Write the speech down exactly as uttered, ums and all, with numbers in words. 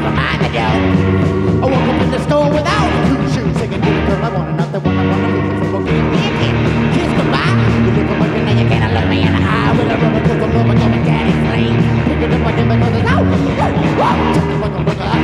never mind the dough. I woke up in the store without a two shoes, singing to the girl I want, another one I want to lose. So okay, kiss goodbye. You look at me and you can't look me in the eye with a rubber, cause I'm loving, going daddy free. Pick it up again because it's out. Whoa, whoa, whoa,